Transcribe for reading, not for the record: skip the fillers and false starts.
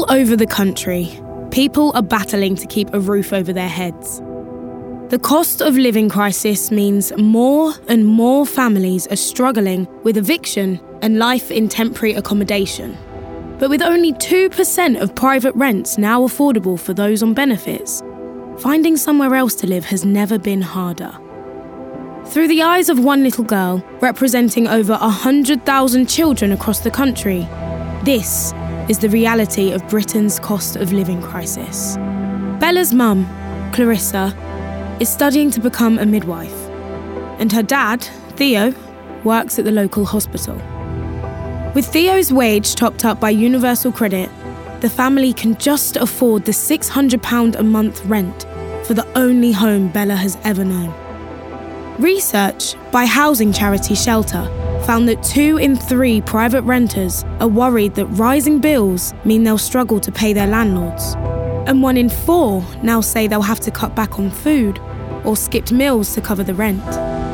All over the country, people are battling to keep a roof over their heads. The cost of living crisis means more and more families are struggling with eviction and life in temporary accommodation. But with only 2% of private rents now affordable for those on benefits, finding somewhere else to live has never been harder. Through the eyes of one little girl, representing over 100,000 children across the country, this is the reality of Britain's cost of living crisis. Bella's mum, Clarissa, is studying to become a midwife, and her dad, Theo, works at the local hospital. With Theo's wage topped up by Universal Credit, the family can just afford the £600 a month rent for the only home Bella has ever known. Research by housing charity Shelter found that 2 in 3 private renters are worried that rising bills mean they'll struggle to pay their landlords. And 1 in 4 now say they'll have to cut back on food or skipped meals to cover the rent.